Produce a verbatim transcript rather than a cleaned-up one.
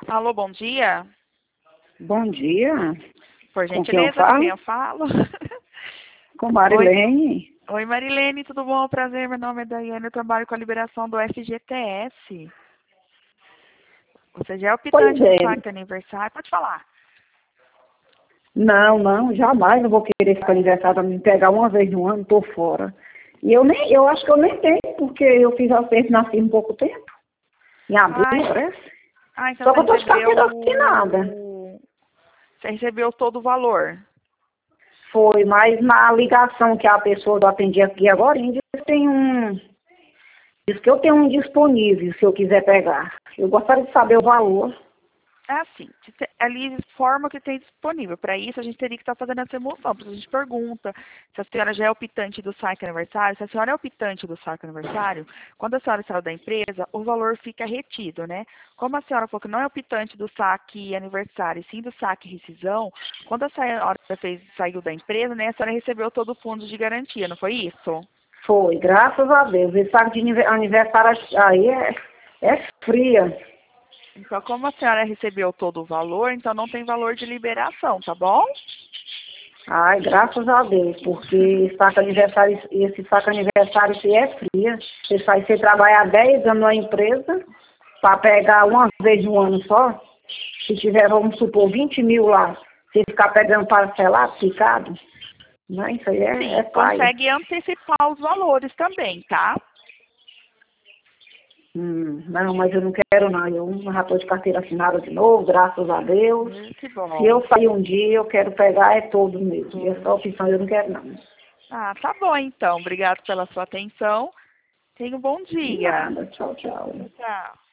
Alô, bom dia. Bom dia. Por Com quem eu gentileza, com quem eu falo? falo? Com Oi, Marilene. oi, Marilene, tudo bom? Prazer, meu nome é Daiane, eu trabalho com a liberação do F G T S. Você já é Pois optante do é. saque aniversário? Pode falar. Não, não, jamais eu vou querer ficar aniversário para me pegar uma vez no ano, tô fora. E eu nem, eu acho que eu nem tenho, porque eu fiz acerto e nasci em pouco tempo. Em abril, Ai, parece. ah, então Só que você eu tô de recebeu... carteira assinada. Você recebeu todo o valor. Foi, mas na ligação que a pessoa do atendi aqui agora, diz que tem um. Diz que eu tenho um disponível, se eu quiser pegar. Eu gostaria de saber o valor. É assim, ali informa o que tem disponível. Para isso, a gente teria que estar fazendo essa emoção. Porque a gente pergunta se a senhora já é optante do saque aniversário. Se a senhora é optante do saque aniversário, quando a senhora saiu da empresa, o valor fica retido, né? Como a senhora falou que não é optante do saque aniversário, e sim do saque rescisão, quando a senhora fez, saiu da empresa, né, a senhora recebeu todo o fundo de garantia, não foi isso? Foi, graças a Deus. Esse saco de anive- aniversário aí é, é fria. Então, como a senhora recebeu todo o valor, então não tem valor de liberação, tá bom? Ai, graças a Deus, porque esse saco aniversário, esse saco aniversário aqui é fria. Você faz você trabalhar dez anos na empresa para pegar uma vez no ano só. Se tiver, vamos supor, vinte mil lá, você ficar pegando parcelado, picado, né? Isso aí é, é Sim, paia. consegue antecipar os valores também, tá? Hum, não, mas eu não quero não. Eu já estou de carteira assinada de novo, graças a Deus. Hum, que Se bom. eu sair um dia, eu quero pegar é todo mesmo. E essa opção eu não quero não. Ah, tá bom então. Obrigado pela sua atenção. Tenha um bom De dia. nada. Tchau, tchau. Tchau.